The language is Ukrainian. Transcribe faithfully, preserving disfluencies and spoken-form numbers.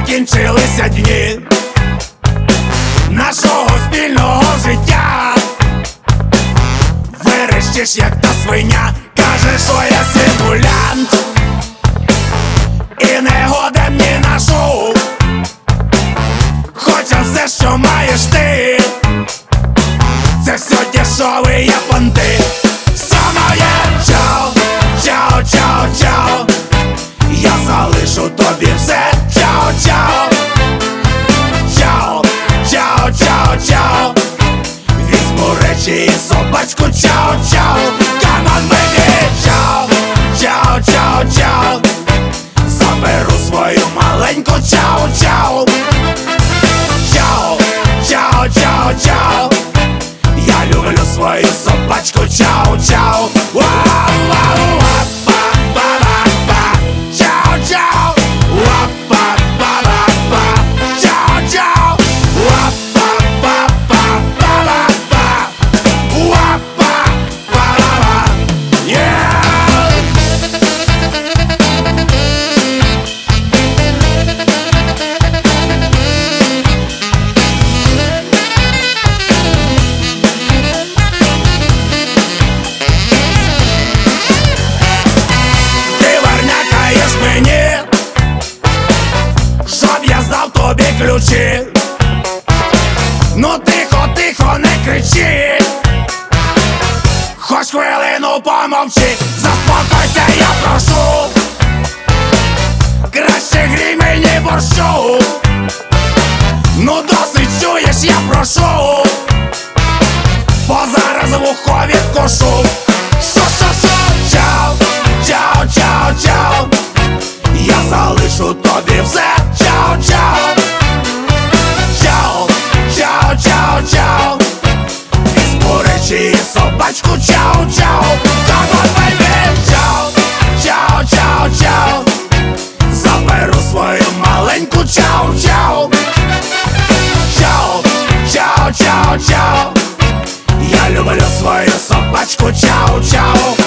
закінчилися дні нашого спільного життя. Верещиш, як та свиня, кажеш, що я симулянт і не годен ні на шоу. Хоча все, що маєш ти, це все дешеві є понти. Все моє чао, чао, чао, чао. Я залишу тобі все. Чао, чао, чао, чао, чао, чао. Візьму речі і собачку. Чао, чао, come on baby. Чао, чао, чао, чао. Заберу свою маленьку. Чао, чао, чао, чао, чао, чао. Я люблю свою собачку. Чао, чао. Вау, вау, вау. Тобі ключі, ну тихо, тихо, не кричи. Хоч хвилину помовчи, заспокойся, я прошу. Краще грій мені борщу. Ну досить, чуєш, я прошу. Бо зараз вухо відкушу. Шо-шо-шо, чао, чао, чао, чао. Я залишу тобі все. Чао, чао, чао, чао, чао, чао. Візьму речі і собачку. Чао, чао, come on baby. Чао, чао, чао, чао. Заберу свою маленьку. Чао, чао, чао, чао, чао, чао. Я люблю свою собачку. Чао, чао.